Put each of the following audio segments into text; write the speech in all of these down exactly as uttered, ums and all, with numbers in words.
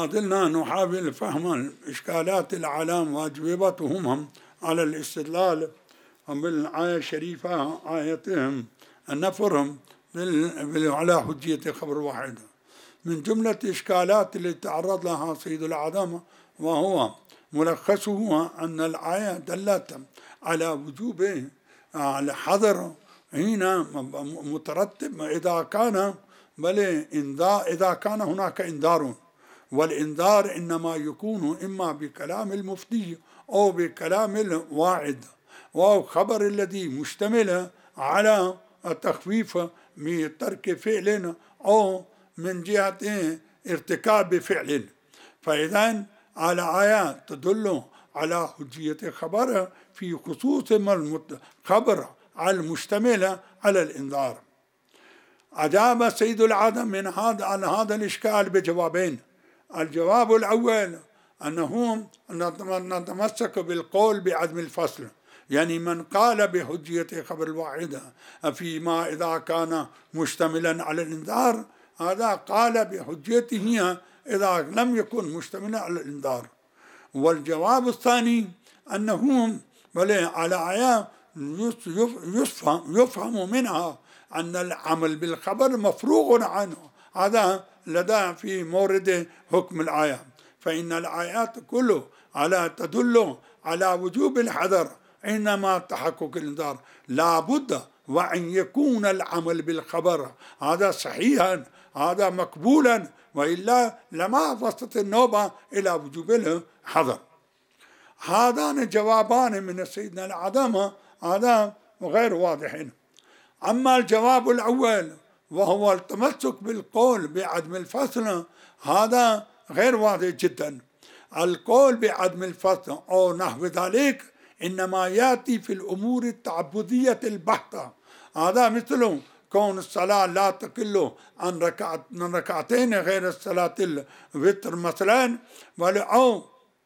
ما زلنا نحاول فهم الإشكالات الأعلام وأجوبتهم على الاستدلال بالآية الشريفة، آيتهم النفرهم على حجية خبر واحد. من جملة الإشكالات التي تعرض لها سيد الأعظم وهو ملخصه أن الآية دلت على وجوب الحظر هنا مترتب إذا كان بل إنذار إذا كان هناك إنذار، والإنذار إنما يكون إما بكلام المفتي أو بكلام الواعد، وخبر الذي مشتمل على التخفيف من ترك فعل أو من جهة ارتكاب فعل. فإذا الآيات تدل على حجية خبر في خصوص الخبر المشتمل على الإنذار. أجاب سيد الأعظم من هذا عن هذا الإشكال بجوابين. الجواب الأول أنه نتمسك بالقول بعدم الفصل، يعني من قال بحجية خبر الواحدة فيما إذا كان مشتملا على الإنذار، هذا قال بحجيته إذا لم يكن مشتملا على الإنذار. والجواب الثاني أنه على آية يفهم, يفهم منها أن العمل بالخبر مفروغ عنه، هذا لدى في مورد حكم الآية. فإن الآيات كله على تدل على وجوب الحذر إنما تحقق الإنذار، لا بد وأن يكون العمل بالخبر هذا صحيحا، هذا مقبولا، وإلا لما وصلت النوبة إلى وجوب الحذر. هذان جوابان من سيدنا الأعظم هذا غير واضحين. أما الجواب الأول وهو التمسك بالقول بعدم الفصل، هذا غير واضح جدا. القول بعدم الفصل أو نحو ذلك إنما يأتي في الأمور التعبدية البحتة، هذا مثل كون الصلاة لا تقل عن ركعتين غير الصلاة الوتر مثلا، أو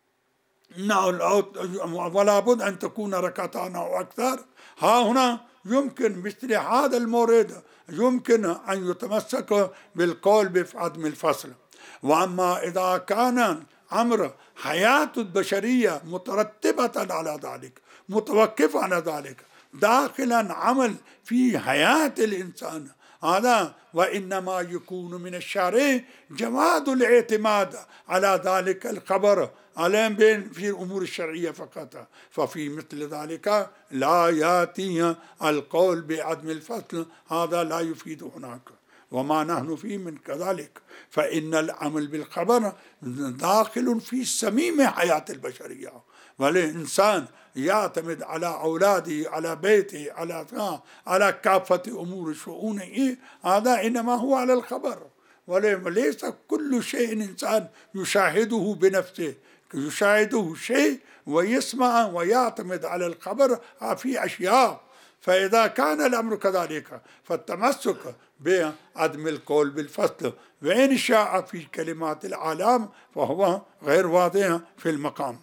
ولا بد أن تكون ركعتان أو أكثر. ها هنا يمكن مثل هذا المورد يمكن أن يتمسك بالقول بعدم الفصل. وأما إذا كان أمر حياة البشرية مترتبة على ذلك، متوقفة على ذلك، داخلا عمل في حياة الإنسان، هذا وإنما يكون من الشرع جواز الاعتماد على ذلك الخبر على بين في الأمور الشرعية فقط. ففي مثل ذلك لا يأتي القول بعدم الفصل، هذا لا يفيد هناك، وما نحن فيه من كذلك. فإن العمل بالخبر داخل في صميم حياة البشرية، والإنسان يعتمد على أولاده، على بيته، على على كافة أمور شؤونه، هذا إنما هو على الخبر، وليس كل شيء إنسان يشاهده بنفسه، يشاهده شيء ويسمع ويعتمد على الخبر في أشياء. فإذا كان الأمر كذلك فالتمسك بعدم القول بالفصل وإن شاء في كلمات العالم فهو غير واضح في المقام.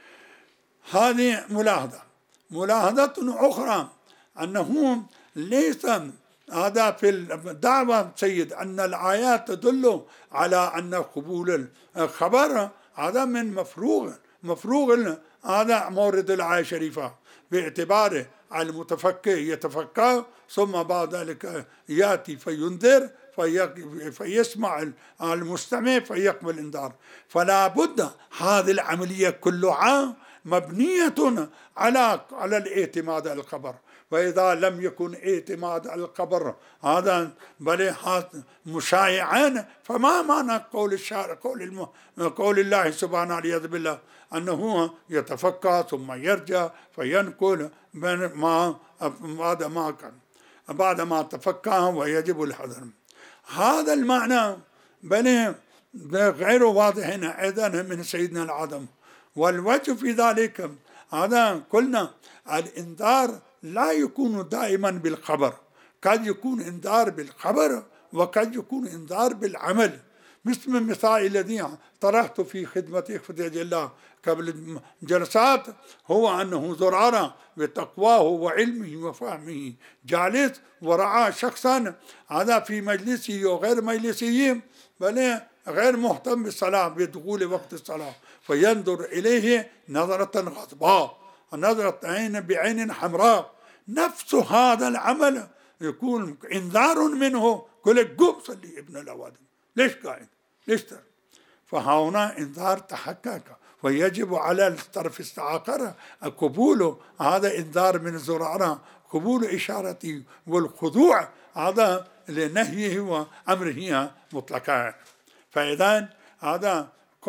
هذه ملاحظة. ملاحظة أخرى أنه ليس هذا في الدعوة سيد أن الآيات تدل على أن قبول الخبر هذا من مفروغ مفروغ هذا مورد الآية الشريفة، باعتباره المتفكر يتفكر ثم بعد ذلك يأتي فينذر في فيسمع المستمع فيقبل الإنذار. فلا بد هذه العملية كلها مبنية على على الاعتماد على الخبر. وإذا لم يكن اعتماد على الخبر هذا بل مشايعا، فما معنى قول الشارع قول الم... قول الله سبحانه والعياذ بالله أنه يتفكر ثم يرجع فينقل ما بعد ما كان بعد ما تفكر ويجب الحذر. هذا المعنى بل غير واضح هنا أيضا من سيدنا الأعظم. والوجه في ذلك هذا قلنا الإنذار لا يكون دائما بالخبر، قد يكون إنذار بالخبر وقد يكون إنذار بالعمل. مثل المثال الذي طرحت في خدمة إخوة الله قبل جلسات هو أنه زرارة بتقواه وعلمه وفهمه جالس ورعى شخصا هذا في مجلسه وغير مجلسه بل غير مهتم بالصلاة بدخول وقت الصلاة، فينظر إليه نظرة غضباء، نظرة عين بعين حمراء، نفس هذا العمل يكون إنذار منه، كل قوم صلي ابن الأوادم، ليش قاعد؟ ليش تر؟ فهنا إنذار تحقق، ويجب على الطرف الآخر قبول هذا إنذار من زرعنا، قبول إشارته والخضوع هذا لنهيه وأمره مطلقا. فإذا هذا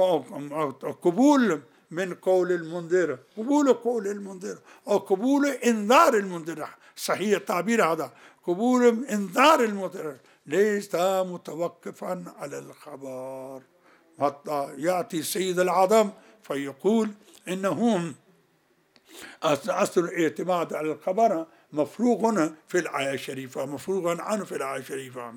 قبول من قول المنذر، قبول قول المنذر أو قبول إنذار المنذر، صحيح التعبير هذا، قبول إنذار المنذر ليس متوقفا على الخبر، حتى يأتي سيد العظم فيقول إنهم أصل الاعتماد على الخبر مفروغ في الآية الشريفة، مفروغ عنه في الآية الشريفة.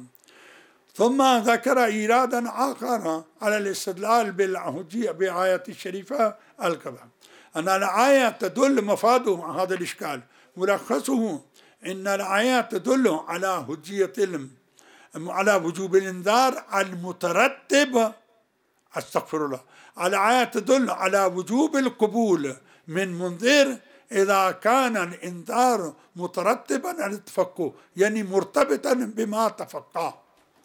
ثم ذكر إيرادا آخر على الاستدلال بالحجية بآية الشريفة الكبرى، أن الآية تدل مفاد هذا الإشكال، ملخصه إن الآية تدل على حجية على وجوب الإنذار المترتب، استغفر الله، الآية تدل على وجوب القبول من منذر إذا كان الإنذار مترتبا على التفقه، يعني مرتبطا بما تفقه،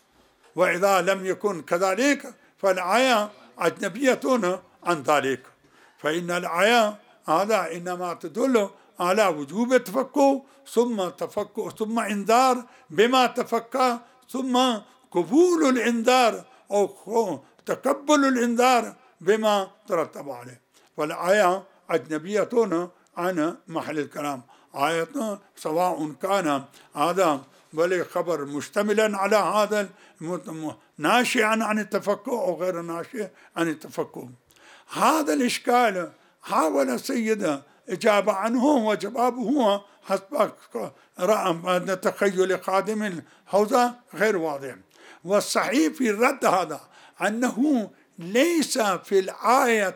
وإذا لم يكن كذلك فالآية أجنبية عن ذلك. فإن الآية هذا إنما تدل على وجوب التفقه ثم تفقه ثم إنذار بما تفقه ثم قبول الإنذار أو تقبل الإنذار بما ترتب عليه. والآية أجنبية عن محل الكلام، آية سواء كان هذا بل خبر مشتملا على هذا ناشئا عن التفقه أو غير ناشئ عن التفقه. هذا الإشكال حاول سيدنا إجابة عنه، وجوابه هو حسب رأى تخيل خادم الحوزة غير واضح. والصحيح في الرد هذا أنه ليس في الآية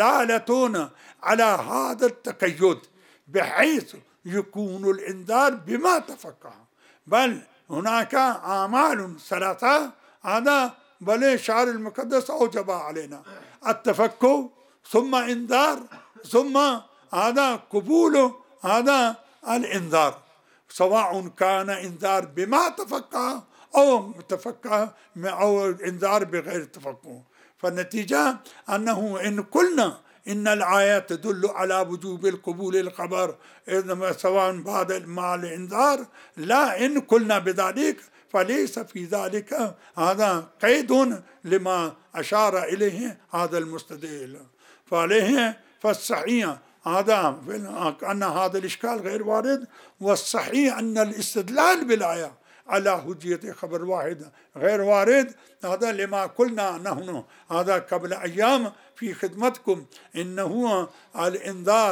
دلالة على هذا التقيد بحيث يكون الإنذار بما تفقه، بل هناك أعمال ثلاثة هذا بل الشعر المقدس أوجب علينا، التفقه ثم إنذار ثم هذا قبول هذا الإنذار، سواء كان إنذار بما تفقه أو تفقه أو إنذار بغير تفقه. فالنتيجة أنه إن قلنا إن الآية تدل على وجوب القبول الخبر سواء بعد مع الإنذار، لا، إن قلنا بذلك فليس في ذلك هذا قيد لما أشار إليه هذا المستدل. فعليه فالصحيح هذا أن هذا الإشكال غير وارد، والصحيح أن الاستدلال بالآية على حجية خبر واحد غير وارد. هذا لما قلنا نحن هذا قبل أيام في خدمتكم إنه الإنذار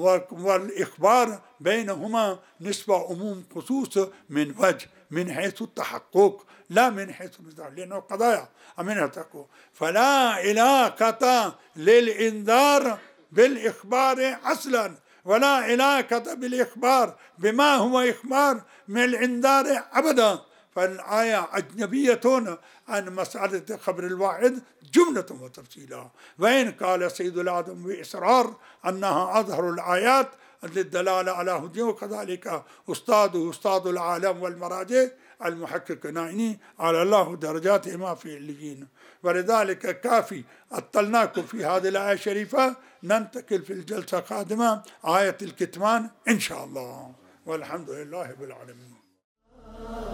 والإخبار بينهما نسبة عموم خصوص من وجه، من حيث التحقق لا من حيث المثال، لأنه قضايا من التحقق، فلا علاقة للإنذار بالإخبار أصلا، ولا علاقة بالإخبار بما هو إخبار من الإنذار أبدا. فالآية أجنبية عن مسألة خبر الواحد جملة وتفصيلا، وإن قال سيد العظم بإصرار أنها أظهر الآيات للدلالة على هديه، وكذلك أستاذه أستاذ العالم والمراجع المحقق نائني على الله درجاتهما في الليين. ولذلك كافي أطلناكم في هذه الآية الشريفة، ننتقل في الجلسة القادمة آية الكتمان إن شاء الله، والحمد لله رب العالمين.